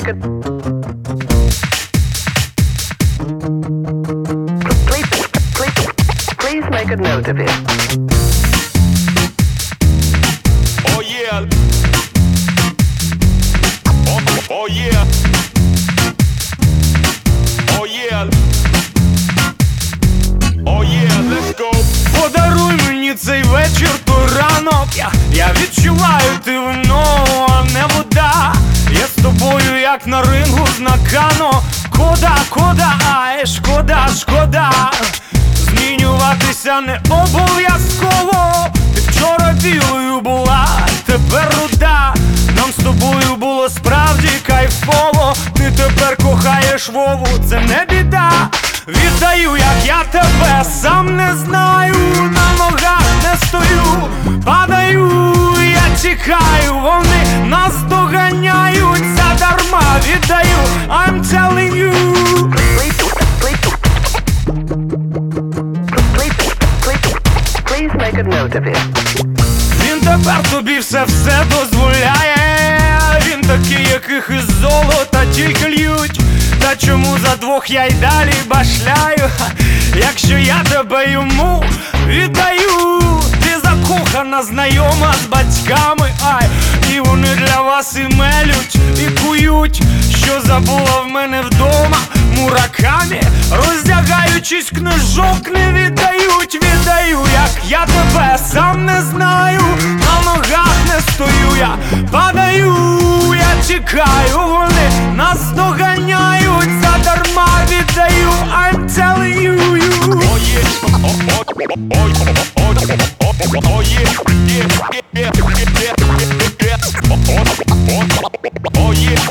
Please make a note of it. Oh yeah. Oh yeah. Oh yeah. Oh yeah, let's go. Подаруй мені цей вечір, той ранок. Я відчуваю, ти вино, а не вода. Я з тобою, як на рингу з Накано. Кода, ай, шкода. Змінюватися не обов'язково. Ти вчора білою була, тепер руда. Нам з тобою було справді кайфово. Ти тепер кохаєш Вову, це не біда. Віддаю, як я тебе сам не знаю. На ногах не стою, падаю, я тікаю. Вони нас доганяють задарма. Віддаю, I'm telling you. Please make a note of it. Він тепер тобі все дозволяє. Він такий, яких із золота тільки льють. Та чому за двох я й далі башляю? Якщо я тебе йому віддаю. Ти закохана, знайома з батьками, ай. І вони для вас і мелють, і кують. Що забула в мене вдома Муракамі. Роздягаючись, книжок не віддають. Віддаю, як я тебе сам не знаю. На ногах не стою, я падаю, я тікаю. Вони нас доганяють задарма. Віддаю, I'm telling you. Oh yeah. Oh yeah. Oh yeah.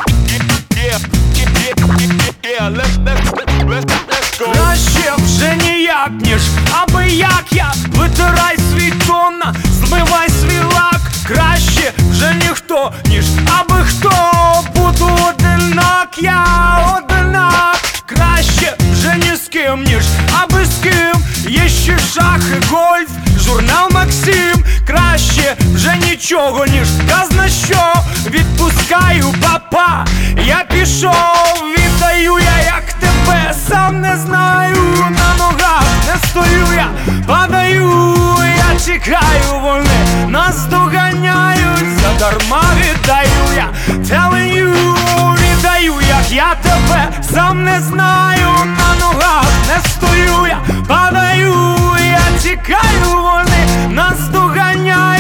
Yeah. Let's go. Краще вже ніяк, ніж аби як я. Витирай свій тон, змивай свій лак. Краще вже ніхто, ніж аби хто. Буду одинак, я одинак. Краще вже ні з ким, ніж аби з ким. Є ще шах і гольф, журнал Максим. Краще вже нічого, ніж казна що. Відпускаю, папа, я пішов. Віддаю я, як тебе сам не знаю. На ногах не стою, я падаю, я тікаю. Вони нас доганяють задарма. Віддаю я, telling you. Віддаю, як я тебе сам не знаю. На ногах не стою, я падаю, я тікаю. Вони нас доганяють.